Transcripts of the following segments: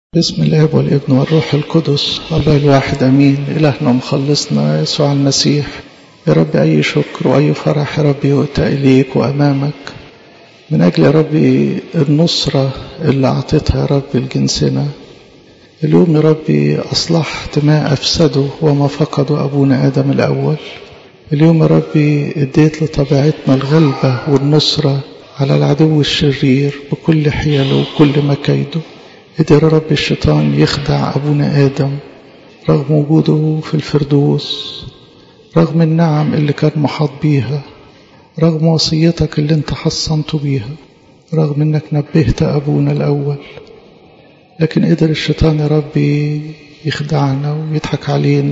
بسم الله والابن والروح القدس الله الواحد أمين. إلهنا مخلصنا يسوع المسيح، يا رب أي شكر وأي فرح يا رب يؤتى إليك وأمامك من أجل يا رب النصرة اللي أعطيتها يا رب لجنسنا. اليوم يا رب أصلحت ما أفسده وما فقده أبونا آدم الأول. اليوم يا رب اديت لطبيعتنا الغلبة والنصرة على العدو الشرير بكل حيله وكل مكايده. قدر يا رب الشيطان يخدع أبونا آدم رغم وجوده في الفردوس، رغم النعم اللي كان محاط بيها، رغم وصيتك اللي انت حصنته بيها، رغم انك نبهت أبونا الأول، لكن قدر الشيطان يا رب يخدعنا ويضحك علينا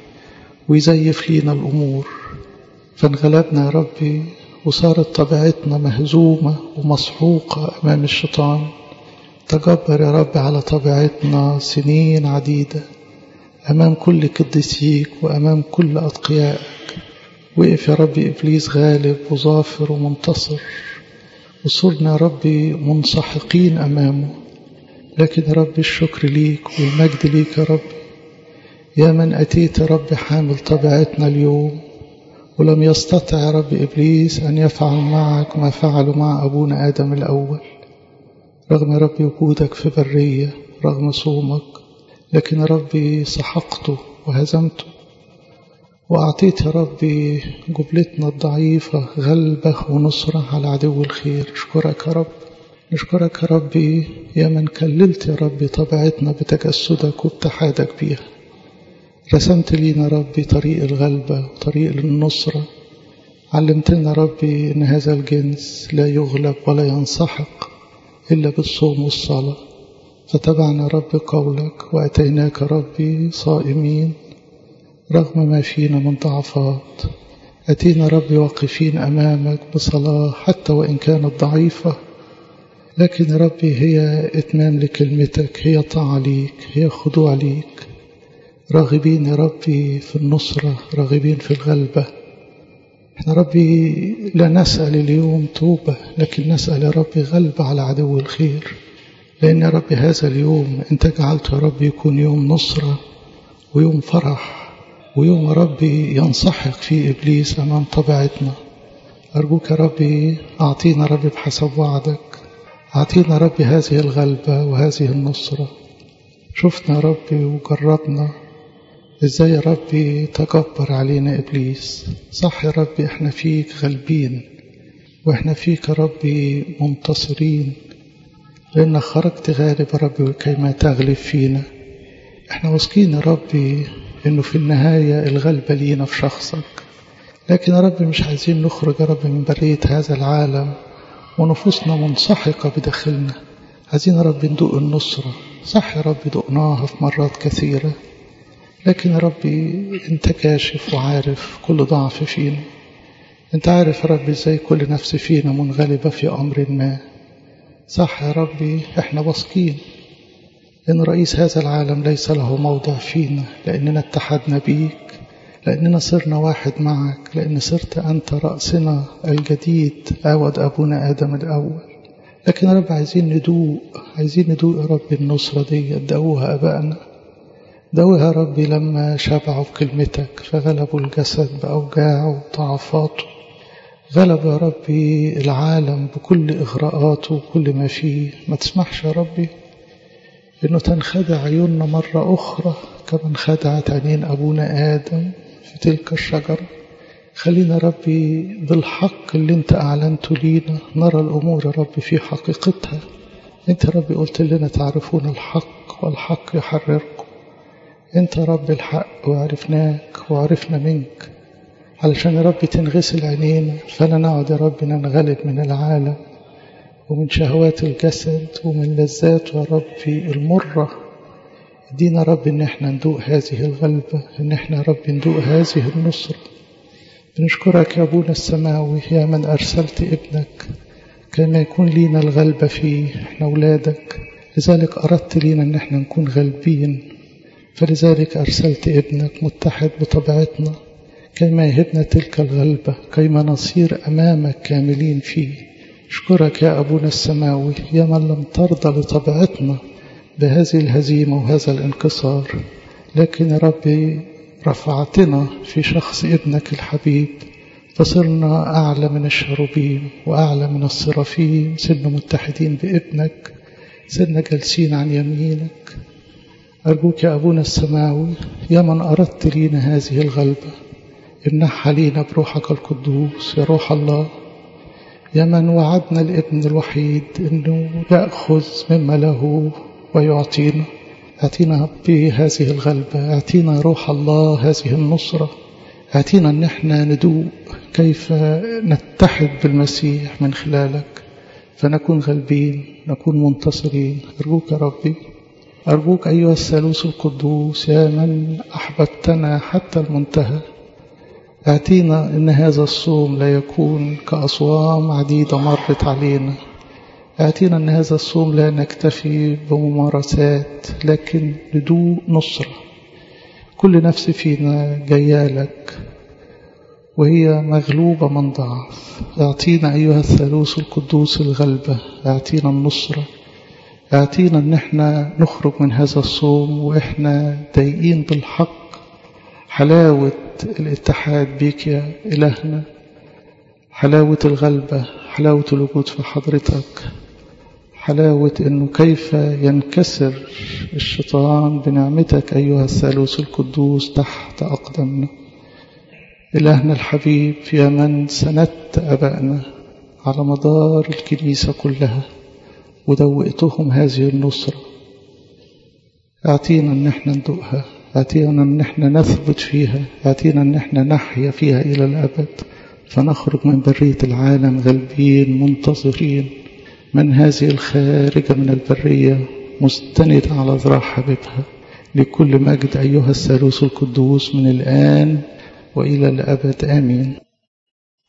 ويزيف لينا الأمور، فانغلبنا يا رب وصارت طبيعتنا مهزومة ومسحوقة أمام الشيطان. تجبر يا رب على طبيعتنا سنين عديدة أمام كل قديسيك وأمام كل أتقيائك. وقف يا رب إبليس غالب وظافر ومنتصر، وصرنا يا رب منسحقين أمامه. لكن يا رب الشكر ليك والمجد ليك يا رب، يا من أتيت يا رب حامل طبيعتنا اليوم، ولم يستطع يا رب إبليس أن يفعل معك ما فعله مع أبونا آدم الأول. رغم يا رب وجودك في برية، رغم صومك، لكن يا رب سحقته وهزمته، وأعطيت يا رب جبلتنا الضعيفة غلبة ونصرة على عدو الخير. نشكرك يا رب، نشكرك يا رب يا من كللت يا رب طبيعتنا بتجسدك واتحادك بيها. رسمت لينا يا رب طريق الغلبة وطريق النصرة. علمتنا يا رب إن هذا الجنس لا يغلب ولا ينسحق إلا بالصوم والصلاة. فتبعنا رب قولك وأتيناك ربي صائمين رغم ما فينا من ضعفات. أتينا ربي واقفين أمامك بصلاة حتى وإن كانت ضعيفة، لكن ربي هي إتمام لكلمتك، هي طاعة ليك، هي خضوع ليك. راغبين يا ربي في النصرة، راغبين في الغلبة. احنا ربي لا نسأل اليوم توبة، لكن نسأل يا ربي غلبة على عدو الخير. لأن يا ربي هذا اليوم انت جعلته يا ربي يكون يوم نصرة ويوم فرح ويوم يا ربي ينسحق فيه إبليس أمام طبيعتنا. أرجوك يا ربي أعطينا يا ربي بحسب وعدك، أعطينا يا ربي هذه الغلبة وهذه النصرة. شفنا يا ربي وجربنا ازاي يا ربي تجبر علينا إبليس. صح يا ربي احنا فيك غالبين، واحنا فيك يا ربي منتصرين، لأنك خرجت غالب يا ربي وكيما تغلب فينا. احنا واثقين يا ربي انه في النهاية الغلبة لينا في شخصك. لكن يا ربي مش عايزين نخرج يا ربي من برية هذا العالم ونفوسنا منسحقة بداخلنا. عايزين يا ربي ندوق النصرة. صح يا ربي دقناها في مرات كثيرة، لكن يا ربي انت كاشف وعارف كل ضعف فينا. انت عارف يا ربي ازاي كل نفس فينا منغلبة في أمر ما. صح يا ربي احنا واثقين ان رئيس هذا العالم ليس له موضع فينا، لأننا اتحدنا بيك، لأننا صرنا واحد معك، لأن صرت أنت رأسنا الجديد عوض أبونا آدم الأول. لكن يا رب عايزين ندوق يا رب النصرة دي دقوها أبائنا، دوها ربي لما شبعوا بكلمتك فغلبوا الجسد بأوجاعه وضعفاته. غلب يا ربي العالم بكل إغراءاته وكل ما فيه. ما تسمحش يا ربي إنه تنخدع عيوننا مرة أخرى كما انخدعت عينين أبونا آدم في تلك الشجرة. خلينا ربي بالحق اللي انت أعلنته لينا نرى الأمور يا ربي في حقيقتها. انت ربي قلت لنا تعرفون الحق والحق يحرركم. انت رب الحق وعرفناك وعرفنا منك، علشان يا رب تنغسل عينينا فلا نعد يا رب ننغلب من العالم ومن شهوات الجسد ومن لذات يا رب المرة. ادينا رب ان احنا ندوق هذه الغلبة، ان احنا رب ندوق هذه النصرة. بنشكرك يا أبونا السماوي يا من أرسلت ابنك كما يكون لينا الغلبة فيه. احنا أولادك، لذلك أردت لينا ان احنا نكون غالبين، فلذلك أرسلت ابنك متحد بطبيعتنا كيما يهبنا تلك الغلبة، كيما نصير أمامك كاملين فيه. أشكرك يا أبونا السماوي يا من لم ترضى لطبيعتنا بهذه الهزيمة وهذا الانكسار، لكن يا ربي رفعتنا في شخص ابنك الحبيب، فصرنا أعلى من الشروبيم وأعلى من الصرافيم، صرنا متحدين بابنك، صرنا جالسين عن يمينك. أرجوك يا أبونا السماوي يا من أردت لينا هذه الغلبة، امنحها لينا بروحك القدوس يا روح الله، يا من وعدنا الابن الوحيد أنه يأخذ مما له ويعطينا. اعطينا بهذه الغلبة، اعطينا روح الله هذه النصرة، اعطينا أن احنا ندوق كيف نتحد بالمسيح من خلالك، فنكون غالبين، نكون منتصرين. أرجوك يا ربي، أرجوك أيها الثالوث القدوس يا من أحببتنا حتى المنتهى، اعطينا أن هذا الصوم لا يكون كأصوام عديدة مرت علينا، اعطينا أن هذا الصوم لا نكتفي بممارسات لكن ندوق نصرة. كل نفس فينا جيالك وهي مغلوبة من ضعف، اعطينا أيها الثالوث القدوس الغلبة، اعطينا النصرة، اعطينا أن احنا نخرج من هذا الصوم وإحنا ضايقين بالحق، حلاوة الاتحاد بك يا إلهنا، حلاوة الغلبة، حلاوة الوجود في حضرتك، حلاوة أنه كيف ينكسر الشيطان بنعمتك أيها الثالوث القدوس تحت أقدامنا. إلهنا الحبيب يا من سندت أبائنا على مدار الكنيسة كلها ودوقتهم هذه النصرة، اعطينا أن احنا ندوقها، اعطينا أن احنا نثبت فيها، اعطينا أن احنا نحيا فيها إلى الأبد، فنخرج من برية العالم غالبين منتصرين من هذه الخارجة من البرية مستند على ذراع حبيبها. لكل مجد أيها الثالوث القدوس من الآن وإلى الأبد آمين.